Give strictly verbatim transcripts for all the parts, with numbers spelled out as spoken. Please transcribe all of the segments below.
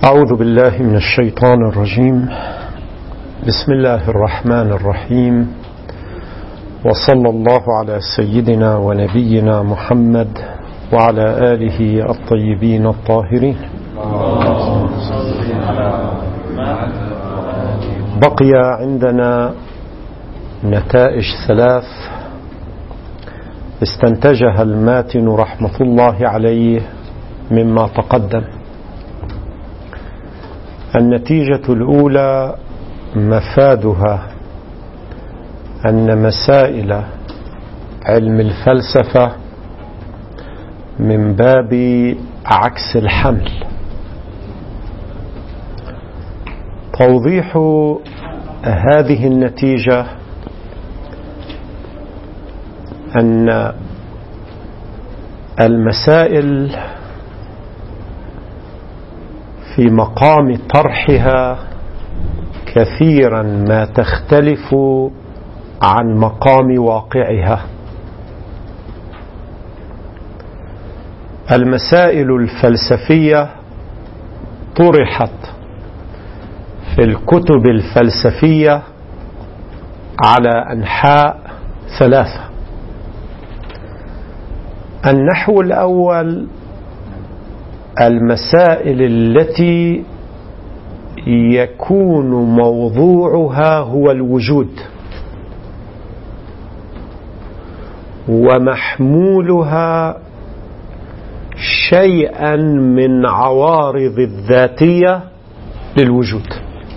أعوذ بالله من الشيطان الرجيم. بسم الله الرحمن الرحيم، وصلى الله على سيدنا ونبينا محمد وعلى آله الطيبين الطاهرين. بقي عندنا نتائج ثلاث استنتجها الماتن رحمة الله عليه مما تقدم. النتيجة الأولى مفادها أن مسائل علم الفلسفة من باب عكس الحمل. توضيح هذه النتيجة أن المسائل في مقام طرحها كثيرا ما تختلف عن مقام واقعها. المسائل الفلسفية طرحت في الكتب الفلسفية على أنحاء ثلاثة. النحو الأول المسائل التي يكون موضوعها هو الوجود ومحمولها شيئا من عوارض الذاتية للوجود،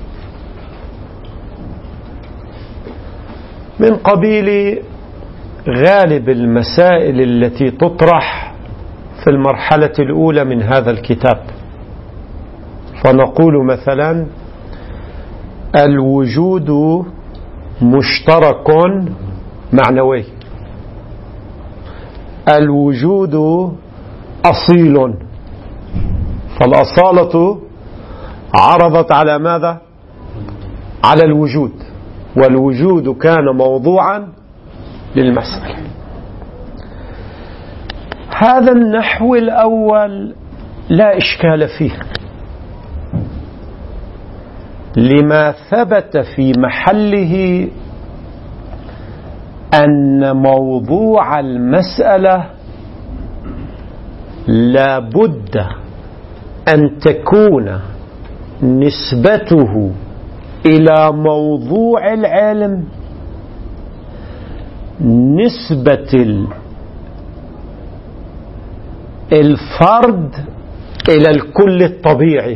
من قبيل غالب المسائل التي تطرح في المرحلة الأولى من هذا الكتاب. فنقول مثلا الوجود مشترك معنوي، الوجود أصيل، فالأصالة عرضت على ماذا؟ على الوجود، والوجود كان موضوعا للمسألة. هذا النحو الأول لا إشكال فيه لما ثبت في محله أن موضوع المسألة لا بد أن تكون نسبته إلى موضوع العلم نسبة الفرد إلى الكل الطبيعي.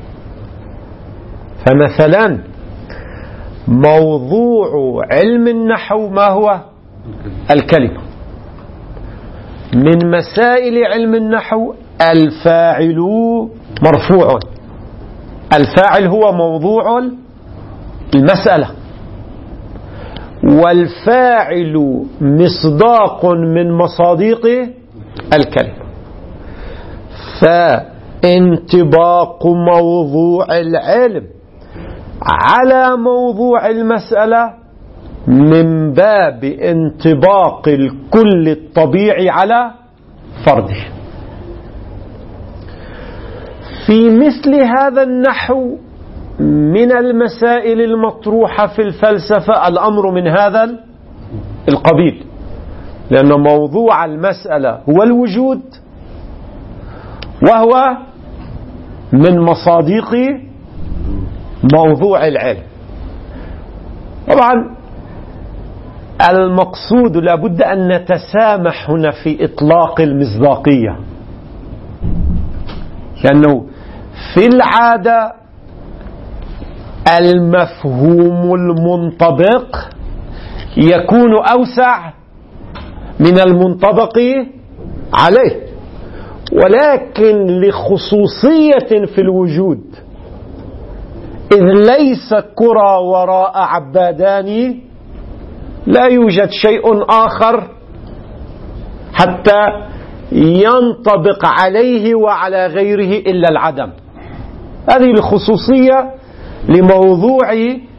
فمثلا موضوع علم النحو ما هو؟ الكلمة. من مسائل علم النحو الفاعل مرفوع، الفاعل هو موضوع المسألة، والفاعل مصداق من مصاديق الكلمة. فانطباق موضوع العلم على موضوع المسألة من باب انطباق الكل الطبيعي على فرده. في مثل هذا النحو من المسائل المطروحة في الفلسفة الأمر من هذا القبيل، لأن موضوع المسألة هو الوجود، وهو من مصاديق موضوع العلم. طبعا المقصود لابد أن نتسامح هنا في إطلاق المصداقية، لأنه في العادة المفهوم المنطبق يكون أوسع من المنطبق عليه، ولكن لخصوصية في الوجود، إذ ليس كرة وراء عبادان، لا يوجد شيء آخر حتى ينطبق عليه وعلى غيره إلا العدم. هذه الخصوصية لموضوع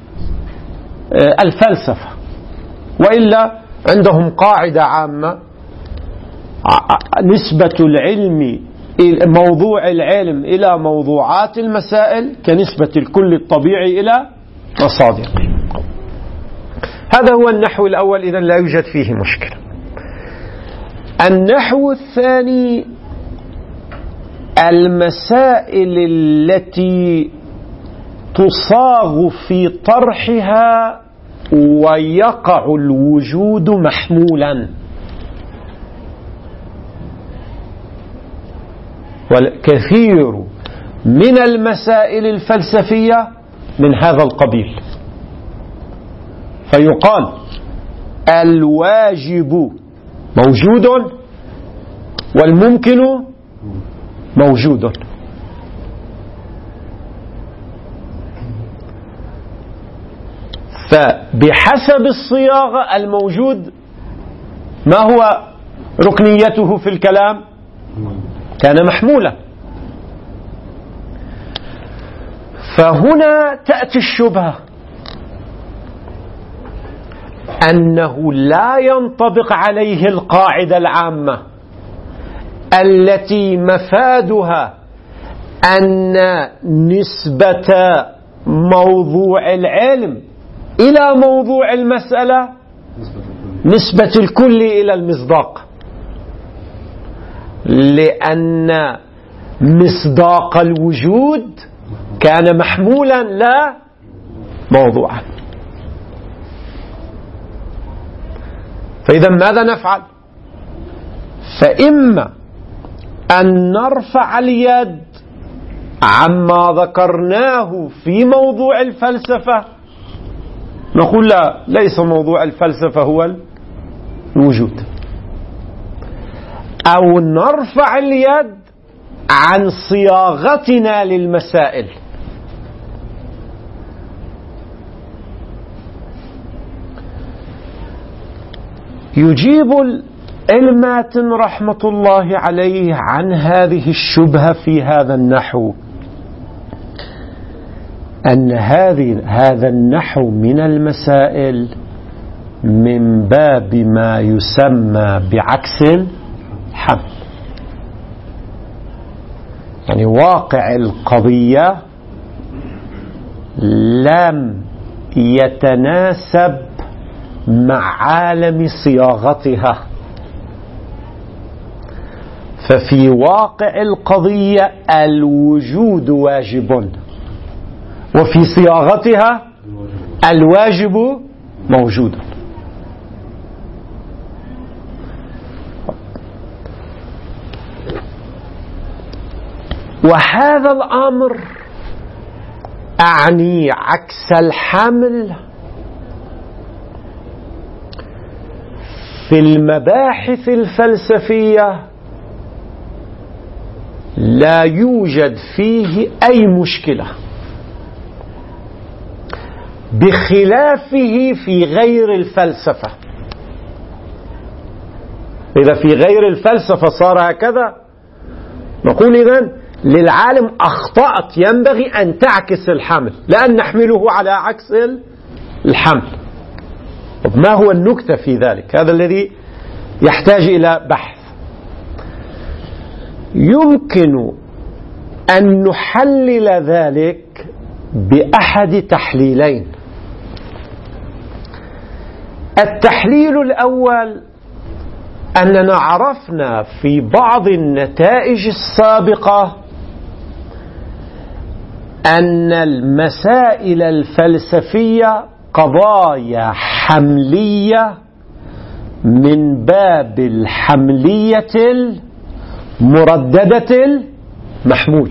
الفلسفة. وإلا عندهم قاعدة عامة: نسبة العلم موضوع العلم إلى موضوعات المسائل كنسبة الكل الطبيعي إلى مصادر. هذا هو النحو الأول، إذن لا يوجد فيه مشكلة. النحو الثاني المسائل التي تصاغ في طرحها ويقع الوجود محمولا، والكثير من المسائل الفلسفية من هذا القبيل. فيقال الواجب موجود والممكن موجود. فبحسب الصياغة الموجود ما هو ركنيته في الكلام؟ كان محمولا. فهنا تأتي الشبهة أنه لا ينطبق عليه القاعدة العامة التي مفادها أن نسبة موضوع العلم إلى موضوع المسألة نسبة الكل إلى المصداق، لأن مصداق الوجود كان محمولا لا موضوعا. فإذا ماذا نفعل؟ فإما أن نرفع اليد عما ذكرناه في موضوع الفلسفة، نقول لا، ليس موضوع الفلسفة هو الوجود، أو نرفع اليد عن صياغتنا للمسائل. يجيب الماتن رحمة الله عليه عن هذه الشبهة في هذا النحو أن هذه هذا النحو من المسائل من باب ما يسمى بعكس الحمل. يعني واقع القضية لم يتناسب مع عالم صياغتها، ففي واقع القضية الوجود واجب، وفي صياغتها الواجب موجود. وهذا الأمر أعني عكس الحمل في المباحث الفلسفية لا يوجد فيه أي مشكلة، بخلافه في غير الفلسفة. إذا في غير الفلسفة صار هكذا، نقول إذن للعالم أخطأت، ينبغي أن تعكس الحمل، لأن نحمله على عكس الحمل. ما هو النكتة في ذلك؟ هذا الذي يحتاج إلى بحث. يمكن أن نحلل ذلك بأحد تحليلين. التحليل الأول أننا عرفنا في بعض النتائج السابقة أن المسائل الفلسفية قضايا حملية من باب الحملية المرددة المحمول،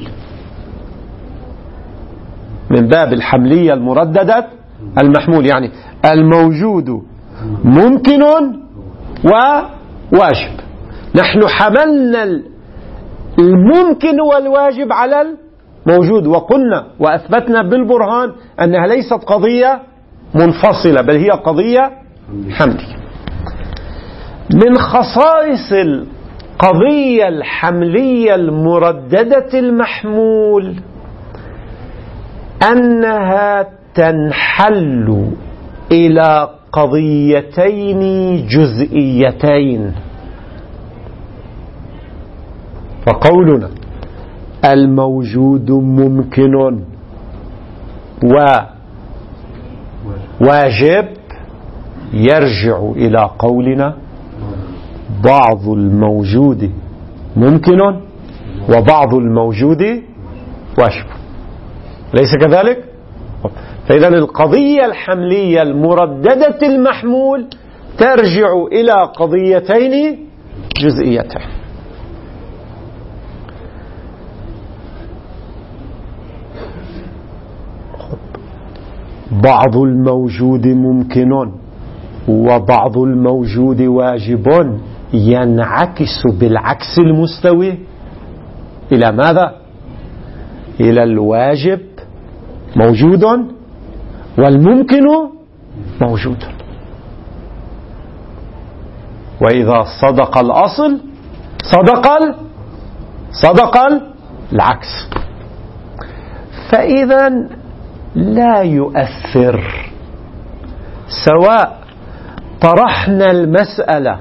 من باب الحملية المرددة المحمول، يعني الموجود ممكن وواجب. نحن حملنا الممكن والواجب على الموجود، وقلنا وأثبتنا بالبرهان أنها ليست قضية منفصلة، بل هي قضية حملية. من خصائص القضية الحملية المرددة المحمول أنها تنحل إلى قضيتين جزئيتين. فقولنا الموجود ممكن وواجب يرجع إلى قولنا بعض الموجود ممكن وبعض الموجود واجب، ليس كذلك؟ فإذا القضية الحملية المرددة المحمول ترجع إلى قضيتين جزئيتين. بعض الموجود ممكن وبعض الموجود واجب ينعكس بالعكس المستوي إلى ماذا؟ إلى الواجب موجود والممكن موجود. وإذا صدق الأصل صدق صدق العكس. فإذا لا يؤثر سواء طرحنا المسألة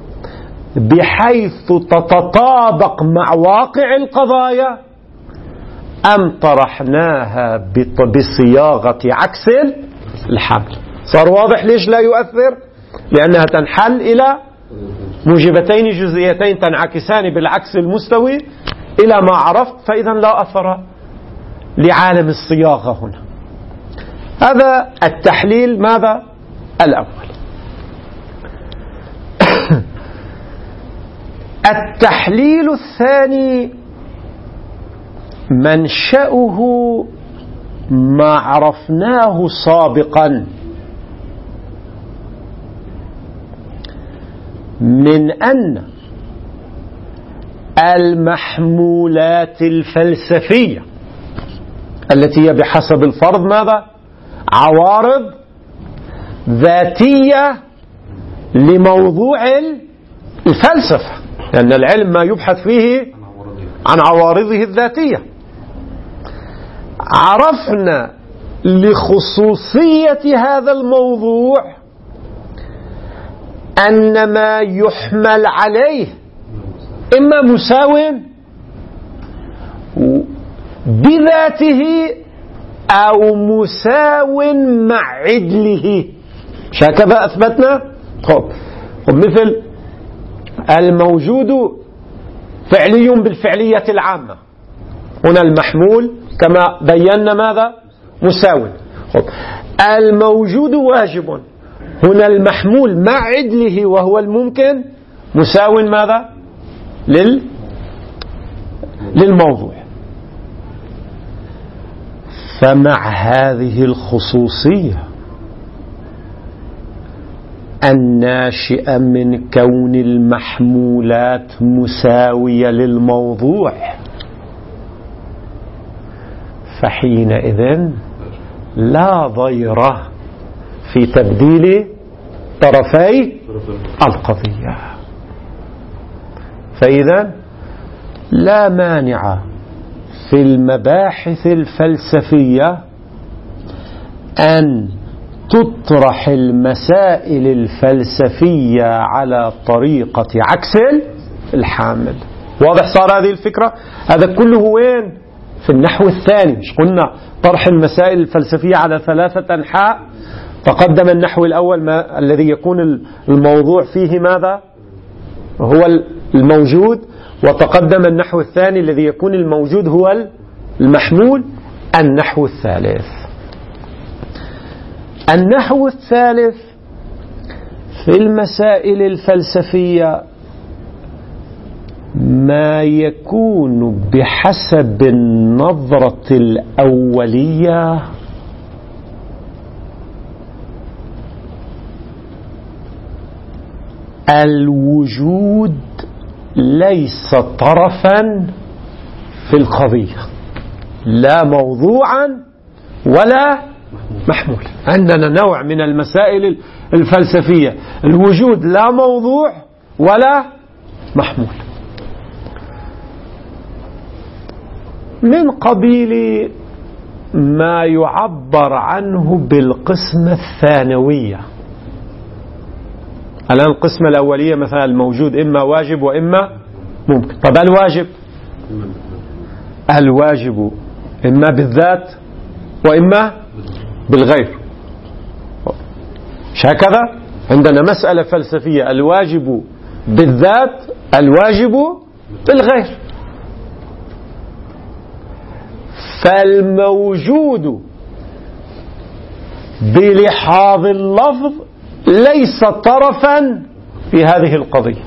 بحيث تتطابق مع واقع القضايا أم طرحناها بصياغة عكس الحمل. صار واضح ليش لا يؤثر؟ لأنها تنحل إلى موجبتين جزئيتين تنعكسان بالعكس المستوي إلى ما عرفت، فإذا لا أثر لعالم الصياغة هنا. هذا التحليل ماذا؟ الأول. التحليل الثاني منشأه ما عرفناه سابقا من أن المحمولات الفلسفية التي هي بحسب الفرض ماذا؟ عوارض ذاتية لموضوع الفلسفة، لأن العلم ما يبحث فيه عن عوارضه الذاتية. عرفنا لخصوصية هذا الموضوع أن ما يحمل عليه إما مساو بذاته أو مساو مع عدله، هكذا أثبتنا. طب مثل الموجود فعلي بالفعلية العامة، هنا المحمول كما بينا ماذا؟ مساو. الموجود واجب، هنا المحمول مع عدله وهو الممكن مساو ماذا؟ لل... للموضوع. فمع هذه الخصوصية الناشئة من كون المحمولات مساوية للموضوع، فحينئذ لا ضير في تبديل طرفي القضية. فإذا لا مانع في المباحث الفلسفية أن تطرح المسائل الفلسفية على طريقة عكس الحامل. واضح صار هذه الفكرة؟ هذا كله وين؟ في النحو الثاني. مش قلنا طرح المسائل الفلسفية على ثلاثة أنحاء؟ تقدم النحو الأول ما الذي يكون الموضوع فيه ماذا؟ هو الموجود، وتقدم النحو الثاني الذي يكون الموجود هو المحمول. النحو الثالث النحو الثالث في المسائل الفلسفية ما يكون بحسب النظرة الأولية الوجود ليس طرفا في القضية، لا موضوعا ولا محمول. عندنا نوع من المسائل الفلسفية الوجود لا موضوع ولا محمول، من قبيل ما يعبر عنه بالقسمة الثانوية. الآن القسمة الأولية مثلا الموجود إما واجب وإما ممكن. طب الواجب الواجب إما بالذات وإما بالغير. مش هكذا؟ عندنا مسألة فلسفية، الواجب بالذات، الواجب بالغير. فالموجود بلحاظ اللفظ ليس طرفا في هذه القضية.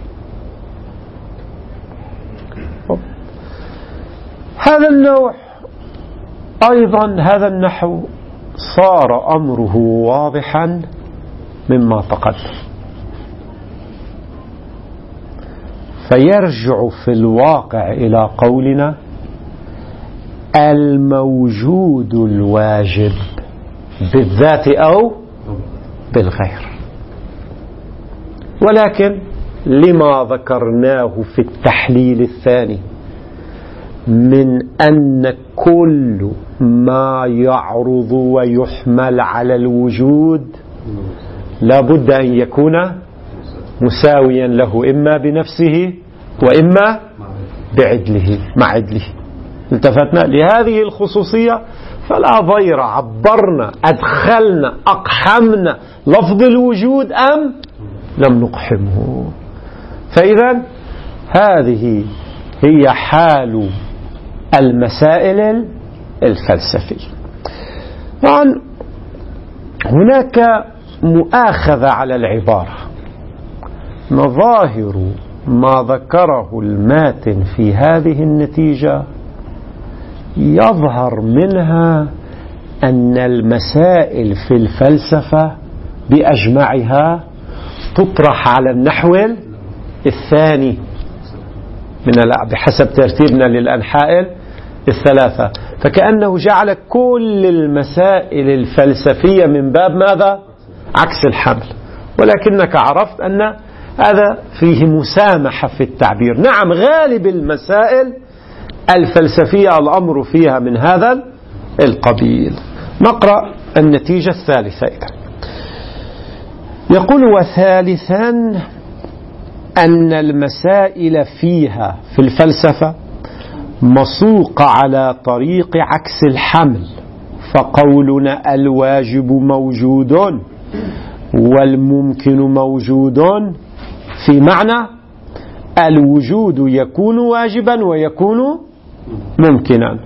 هذا النوع أيضا، هذا النحو صار أمره واضحا مما تقدم، فيرجع في الواقع إلى قولنا الموجود الواجب بالذات أو بالغير. ولكن لما ذكرناه في التحليل الثاني من أن كل ما يعرض ويحمل على الوجود لا بد أن يكون مساويا له إما بنفسه وإما بعدله مع عدله. التفتنا لهذه الخصوصية فلا ضير، عبرنا، أدخلنا، أقحمنا لفظ الوجود أم لم نقحمه. فإذا هذه هي حال المسائل الفلسفية. طبعا هناك مؤاخذة على العبارة. مظاهر ما ذكره الماتن في هذه النتيجة يظهر منها أن المسائل في الفلسفة بأجمعها تطرح على النحو الثاني من بحسب ترتيبنا للأنحاء الثلاثة. فكأنه جعل كل المسائل الفلسفية من باب ماذا؟ عكس الحمل. ولكنك عرفت أن هذا فيه مسامحة في التعبير. نعم، غالب المسائل الفلسفية الأمر فيها من هذا القبيل. نقرأ النتيجة الثالثة إذن. يقول: وثالثا أن المسائل فيها في الفلسفة مسوق على طريق عكس الحمل، فقولنا الواجب موجود والممكن موجود في معنى الوجود يكون واجبا ويكون ممكنا.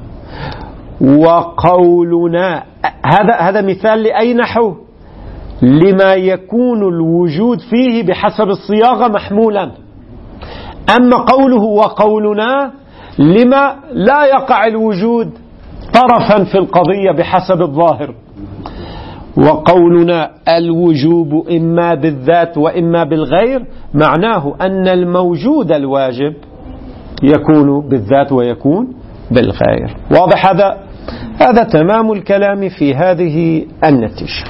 وقولنا هذا هذا مثال لأي نحو؟ لما يكون الوجود فيه بحسب الصياغة محمولا. أما قوله وقولنا لما لا يقع الوجود طرفا في القضية بحسب الظاهر. وقولنا الوجوب إما بالذات وإما بالغير معناه أن الموجود الواجب يكون بالذات ويكون بالغير. واضح هذا؟ هذا تمام الكلام في هذه النتيجة.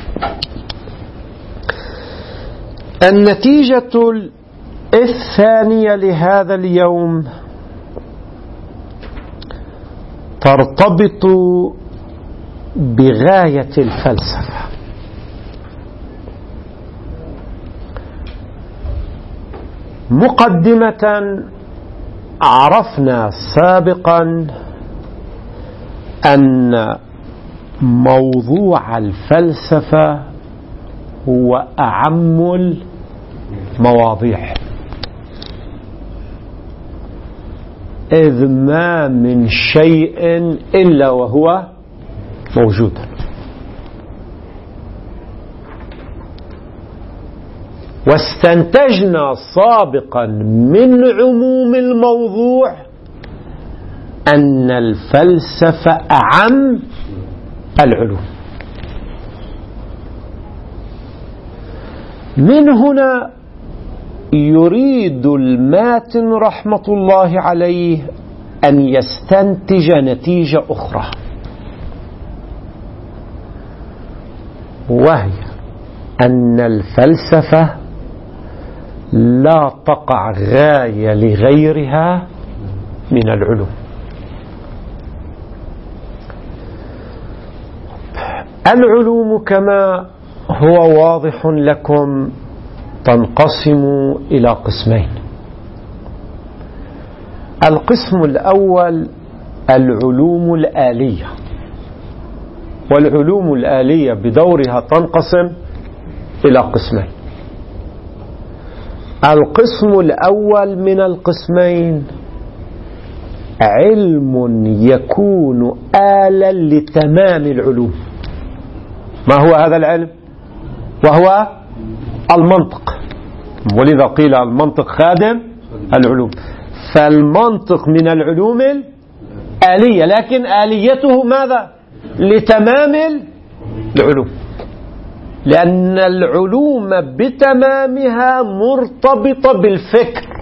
النتيجة الثانية لهذا اليوم ترتبط بغاية الفلسفة. مقدمة: عرفنا سابقا أن موضوع الفلسفة هو أعم المواضيع، إذ ما من شيء إلا وهو موجود. واستنتجنا سابقا من عموم الموضوع أن الفلسفة أعم العلوم. من هنا يريد الماتن رحمة الله عليه أن يستنتج نتيجة أخرى، وهي أن الفلسفة لا تقع غاية لغيرها من العلوم. العلوم كما هو واضح لكم تنقسم إلى قسمين: القسم الأول العلوم الآلية، والعلوم الآلية بدورها تنقسم إلى قسمين. القسم الأول من القسمين علم يكون آلا لتمام العلوم. ما هو هذا العلم؟ وهو المنطق، ولذا قيل المنطق خادم العلوم. فالمنطق من العلوم الآلية، لكن آليته ماذا؟ لتمام العلوم، لأن العلوم بتمامها مرتبطة بالفكر،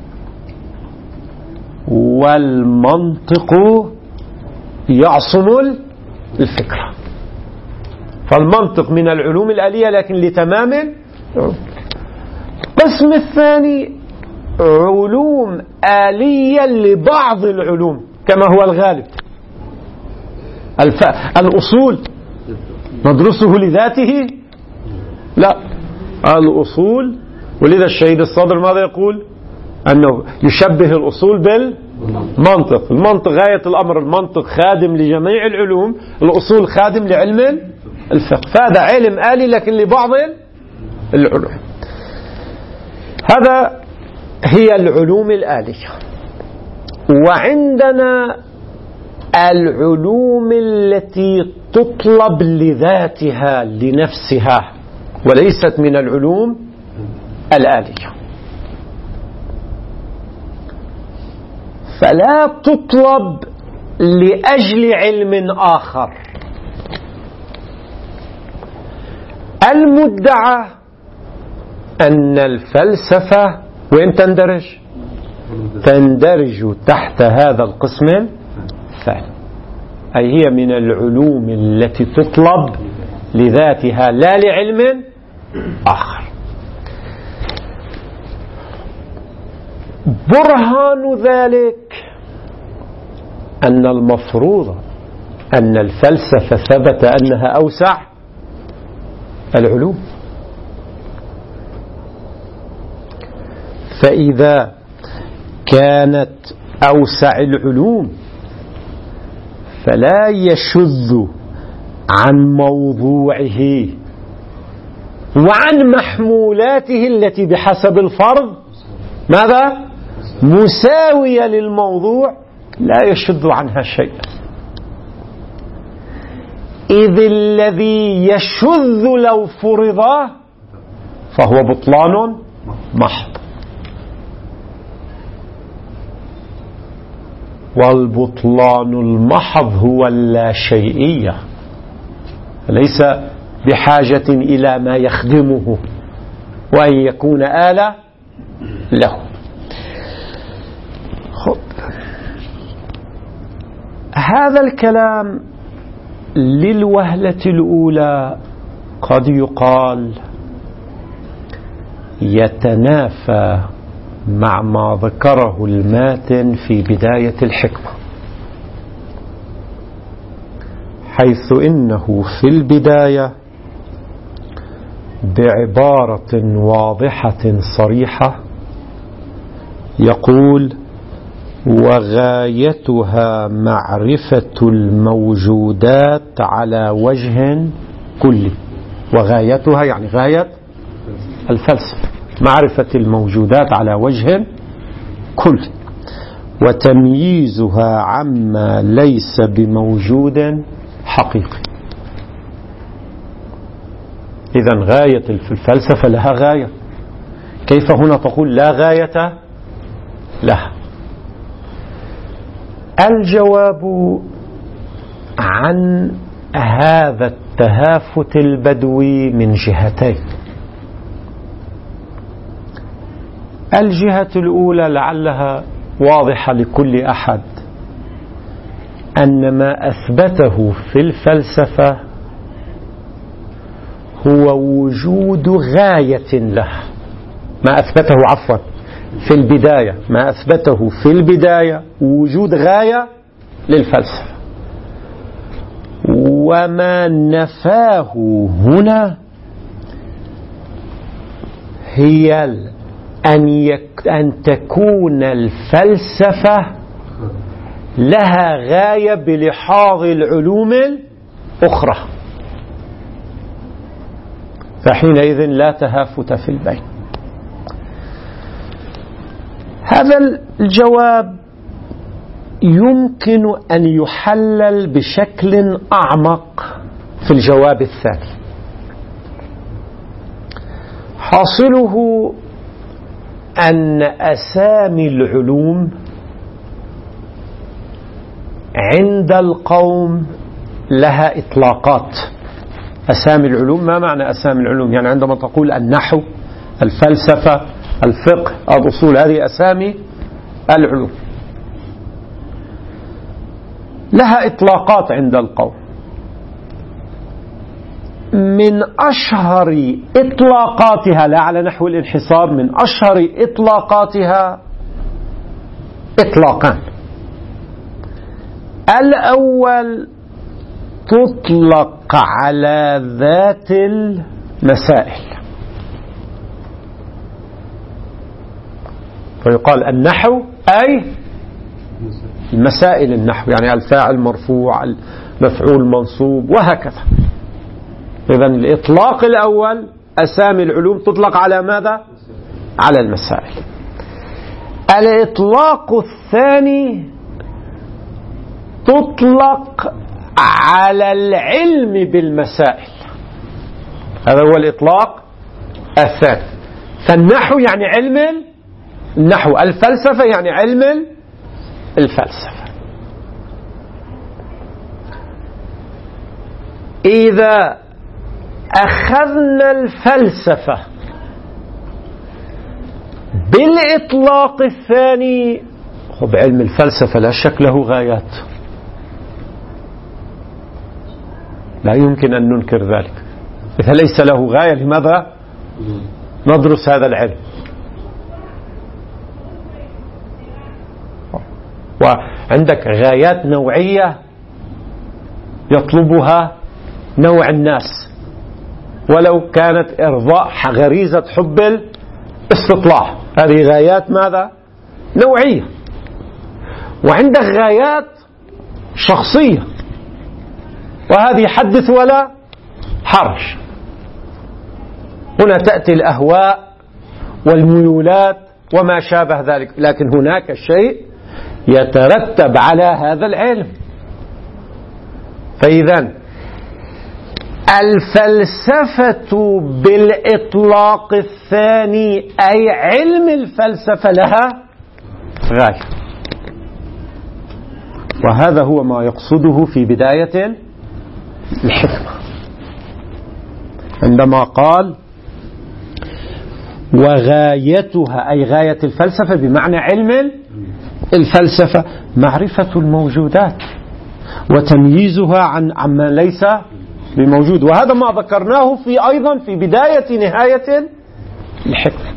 والمنطق يعصم الفكرة. فالمنطق من العلوم الآلية لكن لتمام العلوم. القسم الثاني علوم آلية لبعض العلوم كما هو الغالب. الف... الأصول ندرسه لذاته؟ لا، الأصول، ولذا الشهيد الصدر ماذا يقول؟ أنه يشبه الأصول بالمنطق. المنطق غاية الأمر، المنطق خادم لجميع العلوم، الأصول خادم لعلم الفقه. فهذا علم آلي لكن لبعض العلوم. هذا هي العلوم الآلية. وعندنا العلوم التي تطلب لذاتها لنفسها وليست من العلوم الآلية، فلا تطلب لأجل علم آخر. المدعى أن الفلسفة وين تندرج؟ تندرج تحت هذا القسم الثاني، أي هي من العلوم التي تطلب لذاتها لا لعلم آخر. برهان ذلك أن المفروض أن الفلسفة ثبت أنها أوسع العلوم، فإذا كانت أوسع العلوم فلا يشذ عن موضوعه وعن محمولاته التي بحسب الفرض ماذا؟ مساوية للموضوع، لا يشذ عنها شيء. إذ الذي يشذ لو فرض فهو بطلان محض، والبطلان المحض هو اللاشيئية، ليس بحاجة إلى ما يخدمه وأن يكون آلة له. خب. هذا الكلام للوهلة الأولى قد يقال يتنافى مع ما ذكره الماتن في بداية الحكمة، حيث إنه في البداية بعبارة واضحة صريحة يقول: وغايتها معرفة الموجودات على وجه كلي. وغايتها يعني غاية الفلسفة معرفة الموجودات على وجه كلي، وتمييزها عما ليس بموجود حقيقي. إذن غاية الفلسفة لها غاية، كيف هنا تقول لا غاية لها؟ الجواب عن هذا التهافت البدوي من جهتين. الجهة الأولى لعلها واضحة لكل أحد، أن ما أثبته في الفلسفة هو وجود غاية له. ما أثبته عفوا في البداية ما أثبته في البداية وجود غاية للفلسفة، وما نفاه هنا هي أن, يك أن تكون الفلسفة لها غاية بلحاظ العلوم الأخرى، فحينئذ لا تهافت في البين. هذا الجواب يمكن أن يحلل بشكل أعمق في الجواب الثاني. حاصله أن أسامي العلوم عند القوم لها إطلاقات. أسامي العلوم، ما معنى أسامي العلوم؟ يعني عندما تقول النحو، الفلسفة، الفقه، الأصول، هذه أسامي العلوم لها إطلاقات عند القوم. من أشهر إطلاقاتها، لا على نحو الانحصار، من أشهر إطلاقاتها إطلاقان. الأول تطلق على ذات المسائل، فيقال النحو أي المسائل النحو، يعني الفاعل مرفوع، المفعول منصوب، وهكذا. إذن الإطلاق الأول أسامي العلوم تطلق على ماذا؟ على المسائل. الإطلاق الثاني تطلق على العلم بالمسائل، هذا هو الإطلاق الثاني. فالنحو يعني علم النحو، الفلسفة يعني علم الفلسفة. إذا أخذنا الفلسفة بالإطلاق الثاني، بعلم الفلسفة لا شك له غايات، لا يمكن أن ننكر ذلك. إذا ليس له غاية لماذا ندرس هذا العلم؟ وعندك غايات نوعية يطلبها نوع الناس، ولو كانت إرضاء غريزة حب الاستطلاع، هذه غايات ماذا؟ نوعية. وعندك غايات شخصية، وهذه حدث ولا حرج. هنا تأتي الأهواء والميولات وما شابه ذلك، لكن هناك شيء يترتب على هذا العلم. فإذا الفلسفة بالإطلاق الثاني أي علم الفلسفة لها غاية، وهذا هو ما يقصده في بداية الحكمة عندما قال وغايتها، أي غاية الفلسفة بمعنى علم الفلسفة معرفة الموجودات وتمييزها عن عما ليس بموجود، وهذا ما ذكرناه في أيضا في بداية نهاية الحكمة.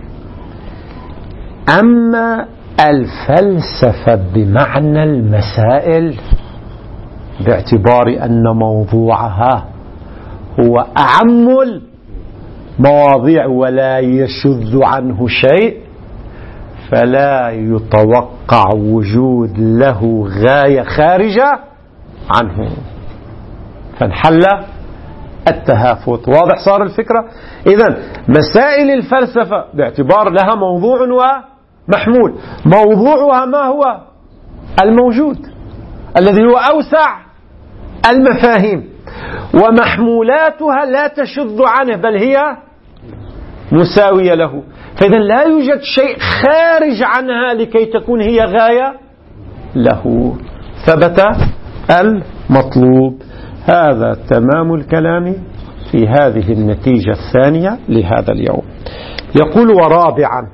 أما الفلسفة بمعنى المسائل باعتبار أن موضوعها هو أعم المواضيع ولا يشذ عنه شيء، فلا يتوقع وجود له غاية خارجة عنه، فانحل التهافت. واضح صار الفكرة؟ إذن مسائل الفلسفة باعتبار لها موضوع ومحمول، موضوعها ما هو؟ الموجود الذي هو أوسع المفاهيم، ومحمولاتها لا تشذ عنه بل هي مساوية له. فإذا لا يوجد شيء خارج عنها لكي تكون هي غاية له. ثبت المطلوب. هذا تمام الكلام في هذه النتيجة الثانية لهذا اليوم. يقول ورابعا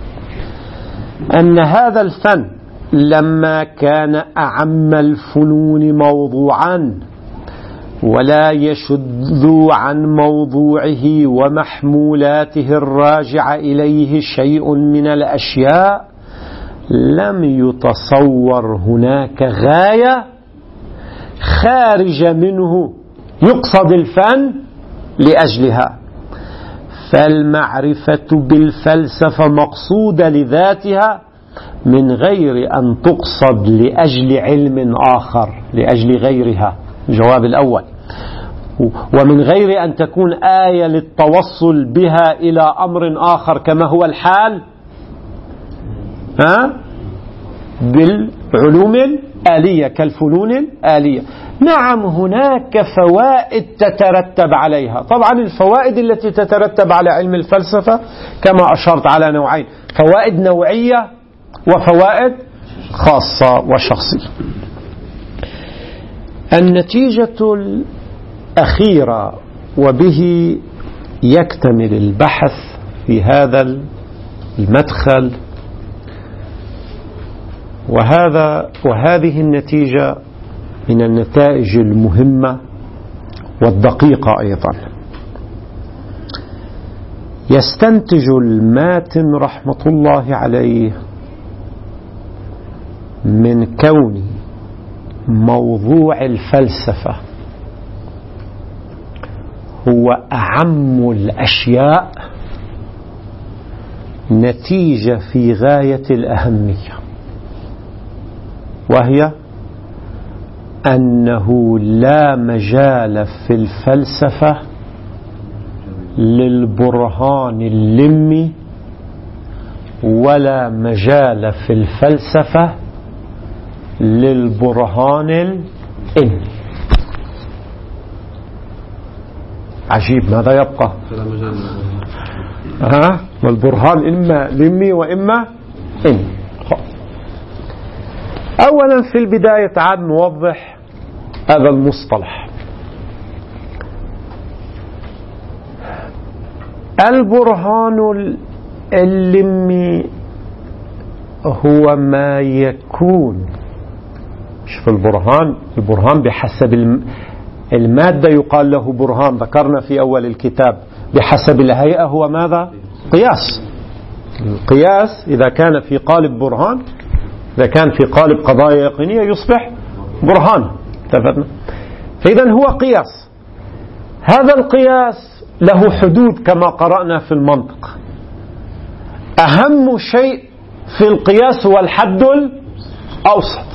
أن هذا الفن لما كان أعم الفنون موضوعا ولا يشذ عن موضوعه ومحمولاته الراجع إليه شيء من الأشياء، لم يتصور هناك غاية خارج منه يقصد الفن لأجلها، فالمعرفة بالفلسفة مقصودة لذاتها من غير أن تقصد لأجل علم آخر، لأجل غيرها. الجواب الأول. ومن غير أن تكون آية للتوصل بها إلى أمر آخر كما هو الحال ها بالعلوم الآلية كالفنون الآلية. نعم هناك فوائد تترتب عليها. طبعا الفوائد التي تترتب على علم الفلسفة كما أشرت على نوعين: فوائد نوعية وفوائد خاصة وشخصية. النتيجة الأخيرة وبه يكتمل البحث في هذا المدخل، وهذا وهذه النتيجة من النتائج المهمة والدقيقة أيضا. يستنتج الماتن رحمة الله عليه من كون موضوع الفلسفة هو أعم الأشياء نتيجة في غاية الأهمية، وهي أنه لا مجال في الفلسفة للبرهان اللمي، ولا مجال في الفلسفة للبرهان الإني. عجيب، ماذا يبقى؟ ها والبرهان إما لمي وإما إني. أولا في البداية تعال نوضح هذا المصطلح. البرهان اللمي هو ما يكون، شوف البرهان البرهان بحسب المادة يقال له برهان، ذكرنا في أول الكتاب. بحسب الهيئة هو ماذا؟ قياس. القياس إذا كان في قالب برهان، إذا كان في قالب قضايا يقينية يصبح برهان. اتفقنا؟ فإذا هو قياس. هذا القياس له حدود كما قرأنا في المنطق. أهم شيء في القياس هو الحد الأوسط.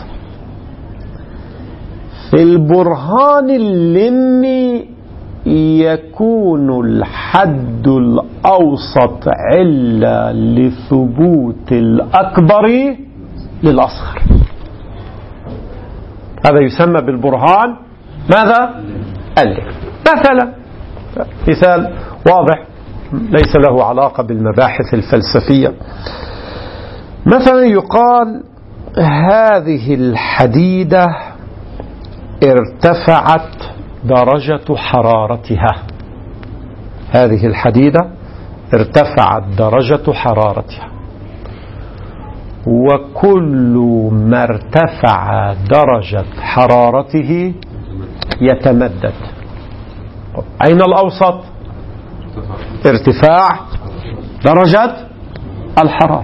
في البرهان اللمي يكون الحد الأوسط علة لثبوت الأكبر للأصغر. هذا يسمى بالبرهان ماذا؟ اللمي. مثلا مثال واضح ليس له علاقة بالمباحث الفلسفية. مثلا يقال هذه الحديدة ارتفعت درجة حرارتها. هذه الحديدة ارتفعت درجة حرارتها، وكل ما ارتفع درجة حرارته يتمدد. أين الأوسط؟ ارتفاع درجة الحرارة.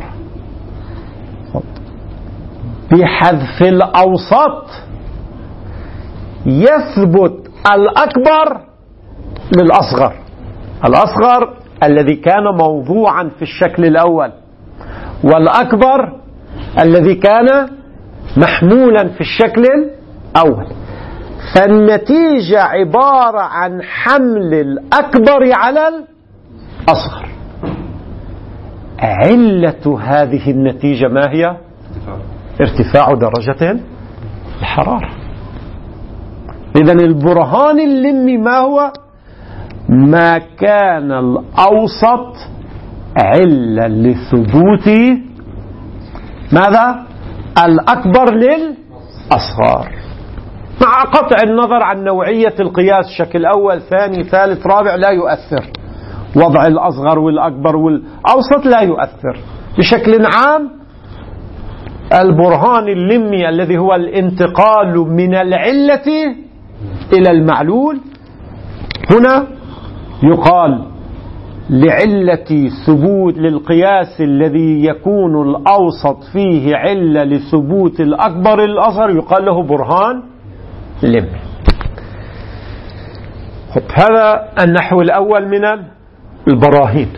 بحذف الأوسط يثبت الأكبر للأصغر. الأصغر الذي كان موضوعا في الشكل الأول، والأكبر الذي كان محمولا في الشكل الأول. فالنتيجة عبارة عن حمل الأكبر على الأصغر. علة هذه النتيجة ما هي؟ ارتفاع درجة الحرارة. إذن البرهان اللمي ما هو؟ ما كان الأوسط علة لثبوت ماذا؟ الأكبر للأصغر، مع قطع النظر عن نوعية القياس، شكل أول ثاني ثالث رابع لا يؤثر. وضع الأصغر والأكبر والأوسط لا يؤثر. بشكل عام البرهان اللمي الذي هو الانتقال من العلة إلى المعلول، هنا يقال لعلة ثبوت للقياس الذي يكون الأوسط فيه علة لثبوت الأكبر الأصغر يقال له برهان لمي. هذا النحو الأول من البراهين.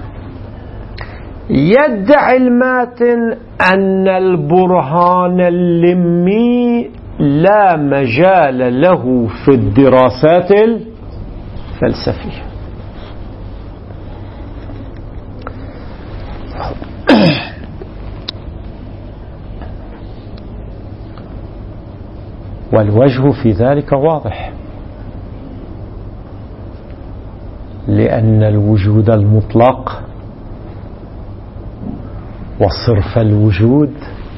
يدعي الماتن أن البرهان اللمي لا مجال له في الدراسات الفلسفية. والوجه في ذلك واضح، لأن الوجود المطلق وصرف الوجود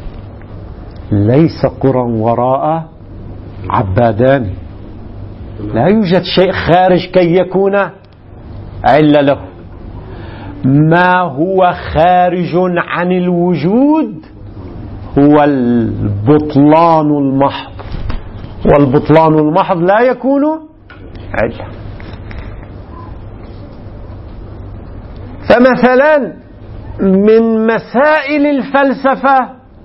ليس قرى وراء عبادان. لا يوجد شيء خارج كي يكون علة له. ما هو خارج عن الوجود هو البطلان المحض، والبطلان المحض لا يكون علة. فمثلا من مسائل الفلسفة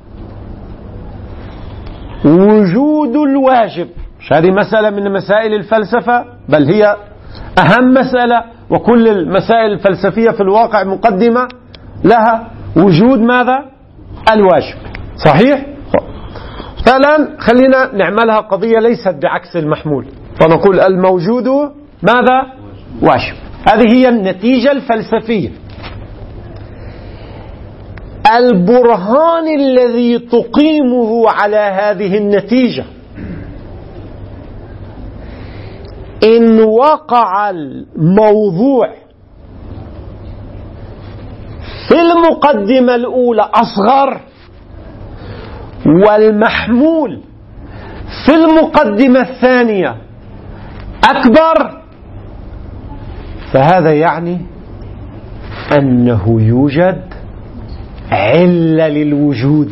وجود الواجب، هذه مسألة من مسائل الفلسفة، بل هي أهم مسألة، وكل المسائل الفلسفية في الواقع مقدمة لها وجود ماذا؟ الواجب. صحيح؟ فالآن خلينا نعملها قضية ليست بعكس المحمول، فنقول الموجود ماذا؟ واجب. هذه هي النتيجة الفلسفية. البرهان الذي تقيمه على هذه النتيجة إن وقع الموضوع في المقدمة الأولى أصغر والمحمول في المقدمة الثانية أكبر، فهذا يعني أنه يوجد علة للوجود.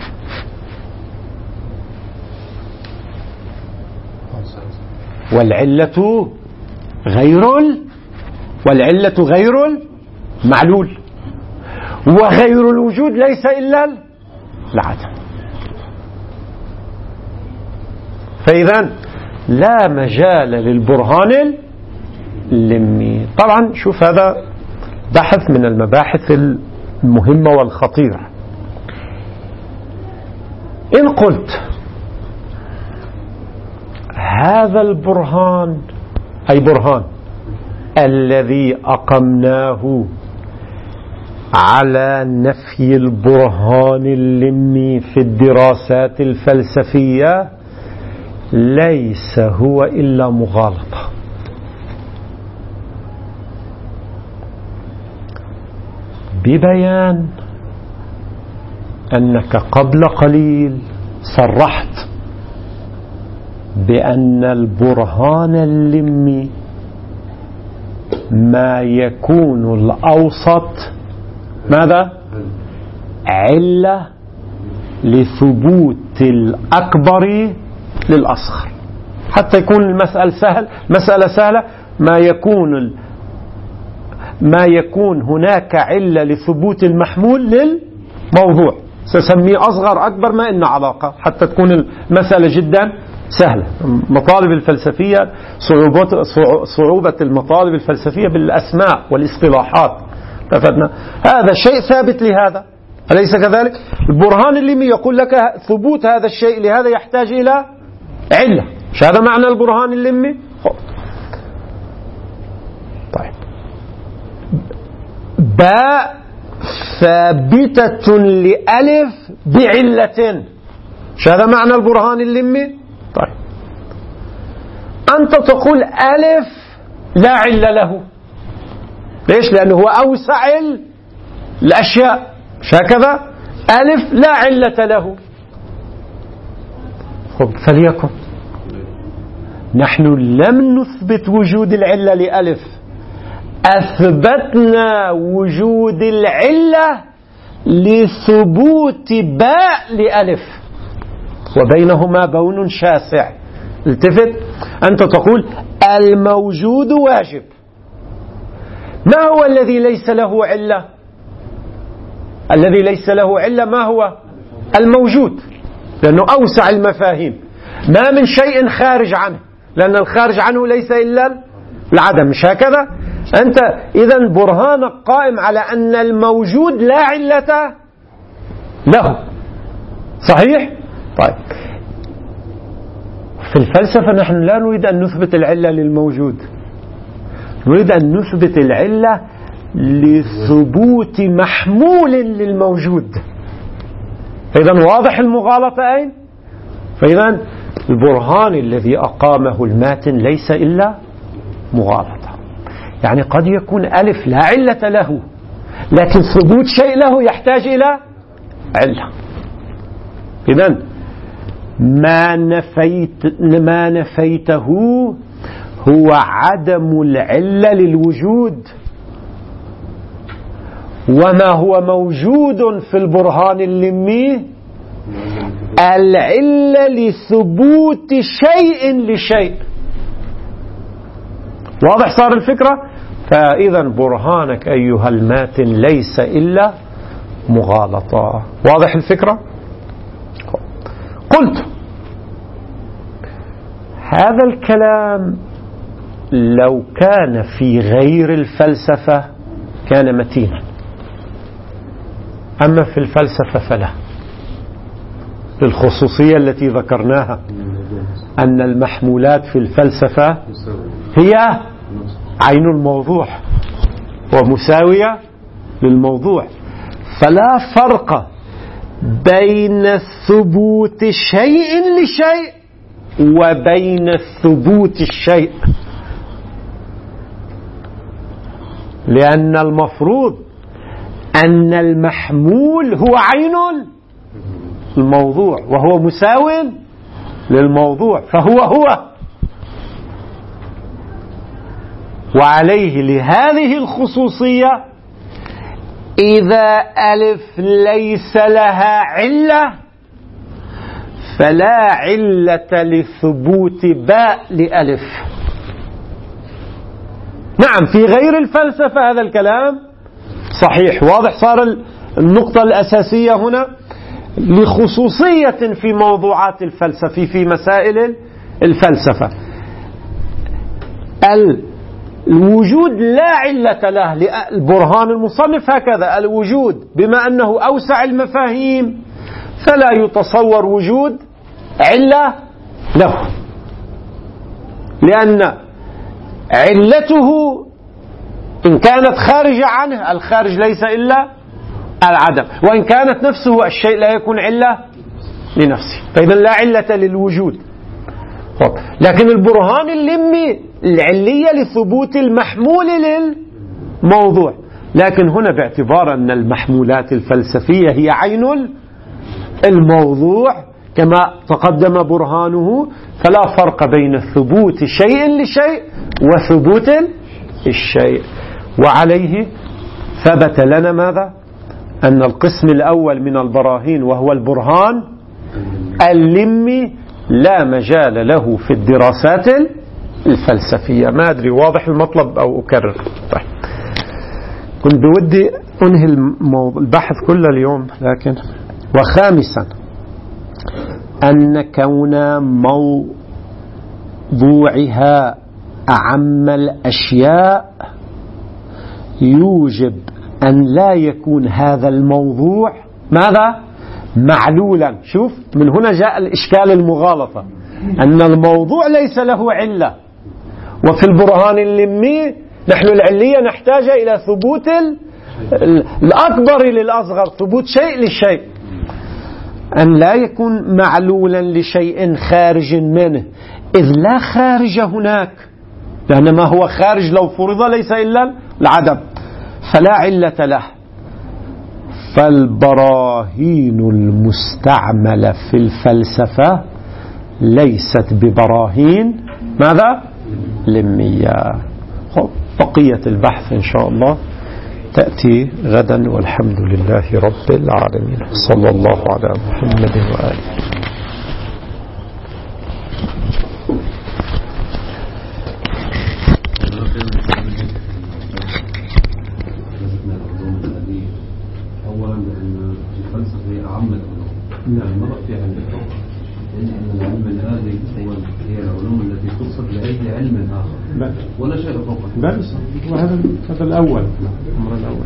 والعلة غير والعلة غير المعلول، وغير الوجود ليس إلا العدم. فإذا لا مجال للبرهان اللمي. طبعا شوف هذا بحث من المباحث المهمة والخطيرة. إن قلت هذا البرهان أي برهان الذي أقمناه على نفي البرهان اللمي في الدراسات الفلسفية ليس هو إلا مغالطة. ببيان أنك قبل قليل صرحت بأن البرهان اللمي ما يكون الأوسط ماذا؟ علة لثبوت الأكبر للأصغر. حتى يكون المسألة سهل مسألة سهلة ما يكون ما يكون هناك علة لثبوت المحمول للموضوع، سأسميه أصغر أكبر ما إن علاقة، حتى تكون المسألة جدا سهلة. مطالب الفلسفية صعوبة المطالب الفلسفية بالأسماء والاصطلاحات، تفدنا هذا شيء ثابت لهذا، أليس كذلك؟ البرهان اللي يقول لك ثبوت هذا الشيء لهذا يحتاج إلى علة، مش هذا معنى البرهان اللمي؟ طيب باء ثابتة لألف بعلة، مش هذا معنى البرهان اللمي؟ طيب أنت تقول ألف لا علة له، ليش؟ لأنه هو أوسع الأشياء، مش هكذا؟ ألف لا علة له. خب فليكن نحن لم نثبت وجود العلة لألف، أثبتنا وجود العلة لثبوت باء لألف، وبينهما بون شاسع. التفت، أنت تقول الموجود واجب. ما هو الذي ليس له علة؟ الذي ليس له علة ما هو؟ الموجود، لأنه أوسع المفاهيم. ما من شيء خارج عنه، لأن الخارج عنه ليس إلا العدم، مش هكذا؟ أنت إذن برهانك قائم على أن الموجود لا علة له. صحيح؟ طيب، في الفلسفة نحن لا نريد أن نثبت العلة للموجود، نريد أن نثبت العلة لثبوت محمول للموجود. فإذا واضح المغالطة أين؟ فإذا البرهان الذي أقامه الماتن ليس إلا مغالطة. يعني قد يكون ألف لا علة له، لكن ثبوت شيء له يحتاج إلى علة. إذن ما نفيت ما نفيته هو عدم العلة للوجود، وما هو موجود في البرهان اللمي العلة لثبوت شيء لشيء. واضح صار الفكرة؟ فإذا برهانك أيها الماتن ليس إلا مغالطة. واضح الفكرة؟ قلت هذا الكلام لو كان في غير الفلسفة كان متينا، أما في الفلسفة فلا، للخصوصية التي ذكرناها أن المحمولات في الفلسفة هي عين الموضوع ومساوية للموضوع، فلا فرق بين ثبوت شيء لشيء وبين ثبوت الشيء، لأن المفروض أن المحمول هو عين الموضوع وهو مساو للموضوع، فهو هو. وعليه لهذه الخصوصية إذا ألف ليس لها علة فلا علة لثبوت باء لألف. نعم في غير الفلسفة هذا الكلام صحيح. واضح صار النقطة الأساسية هنا لخصوصية في موضوعات الفلسفة في مسائل الفلسفة. الوجود لا علة له، البرهان المصنف هكذا: الوجود بما أنه أوسع المفاهيم فلا يتصور وجود علة له، لأن علته إن كانت خارجة عنه، الخارج ليس إلا العدم، وإن كانت نفسه الشيء لا يكون علة لنفسه، فإذا لا علة للوجود. لكن البرهان اللمي العلية لثبوت المحمول للموضوع، لكن هنا باعتبار أن المحمولات الفلسفية هي عين الموضوع كما تقدم برهانه، فلا فرق بين ثبوت شيء لشيء وثبوت الشيء. وعليه ثبت لنا ماذا؟ أن القسم الأول من البراهين وهو البرهان اللمي لا مجال له في الدراسات الفلسفية. ما أدري واضح المطلب أو أكرر؟ طيب، كنت بودي أنهي البحث كله اليوم، لكن وخامسا أن كون موضوعها أعم الأشياء يوجب أن لا يكون هذا الموضوع ماذا؟ معلولا. شوف من هنا جاء الإشكال المغالطة، أن الموضوع ليس له علة، وفي البرهان اللمي نحن العلية نحتاج إلى ثبوت الأكبر للأصغر، ثبوت شيء للشيء. أن لا يكون معلولا لشيء خارج منه، إذ لا خارج هناك، لأن ما هو خارج لو فرض ليس إلا العدم، فلا علة له. فالبراهين المستعملة في الفلسفة ليست ببراهين ماذا؟ لمية. بقية البحث إن شاء الله تأتي غدا، والحمد لله رب العالمين. صلى الله على محمد وآله. أولا لأن الفلسفة هي أعم العلوم، يعني ما فيها علم، لأن العلم الآلي هو هي العلوم التي تصل لأيدي علم آخر ولا شيء فوقه. بل وهذا هذا الأول الأمر الأول.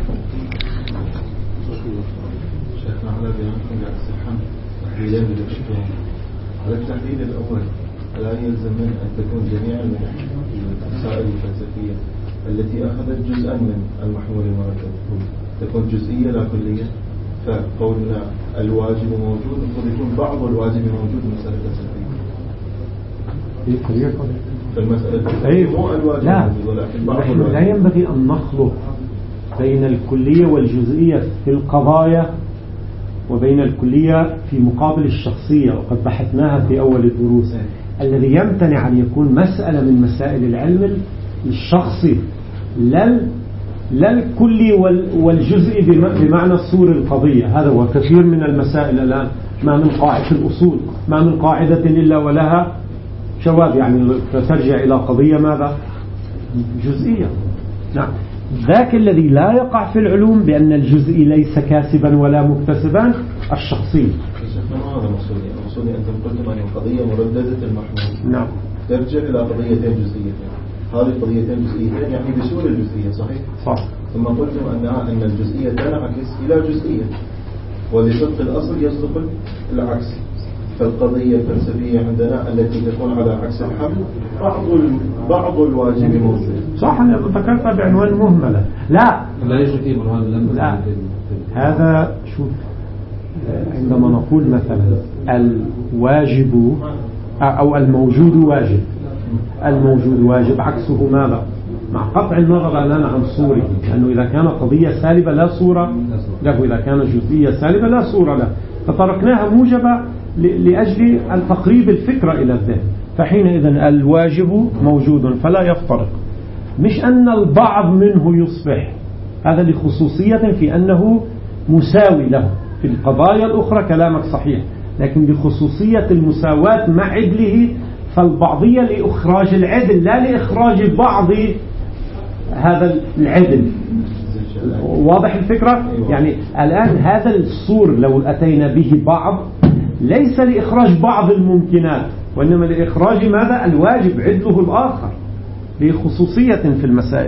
شيخنا على بيانكم بعكس الحمل تحليلين للأشياء على التحليل الأول لا يلزم من أن تكون جميع المسائل الفلسفية التي أخذت جزءا من المحمول المركب تكون جزئية لا كلية. فقولنا الواجب موجود المفروض يكون بعض الواجب موجود مسألة فلسفية في المسألة أيوة. الواجب لا ولكن بعض نحن لا ينبغي أن نخلط بين الكلية والجزئية في القضايا وبين الكلية في مقابل الشخصية، وقد بحثناها في أول الدروس. الذي يمتنع أن يكون مسألة من مسائل العلم الشخصي لا لا الكلي والجزئي بمعنى صور القضية. هذا هو كثير من المسائل الآن ما من قاعدة الأصول ما من قاعدة إلا ولها شواذ، يعني ترجع إلى قضية ماذا جزئية. نعم ذاك الذي لا يقع في العلوم بأن الجزئي ليس كاسبا ولا مكتسبا الشخصي. ما هذا مقصودي؟ مقصودي أنتم قلتم أن القضية مرددة المحمول نعم ترجع إلى قضيتين جزئيتين. هذه القضيتين جزئيتين يعني بسهولة الجزئية صحيح؟ صح. ثم قلتم أنها أن الجزئية تنعكس إلى جزئية ولصدق الأصل يصدق العكس. فالقضية الفلسفية عندنا التي تكون على عكس الحمل بعض بعض الواجب موجود. صح أنا ذكرتها بعنوان مهملة. لا لا يوجد فيه برهان لم لا هذا شوف عندما نقول مثلا الواجب أو الموجود واجب الموجود واجب عكسه ماذا؟ مع قطع النظر الآن عن صوره، لأنه إذا كان قضية سالبة لا صورة له، إذا كان جزئية سالبة لا صورة له، فتركناها موجبة لأجل تقريب الفكرة إلى الذهن. فحينئذ الواجب موجود فلا يفترق، مش أن البعض منه يصبح، هذا لخصوصية في أنه مساوي له. في القضايا الأخرى كلامك صحيح، لكن بخصوصية المساواة مع عدله، فالبعضية لإخراج العدل لا لإخراج بعض هذا العدل. واضح الفكرة؟ يعني الآن هذا الصور لو أتينا به بعض ليس لإخراج بعض الممكنات، وإنما لإخراج ماذا؟ الواجب عدله الآخر، لخصوصية في المسائل.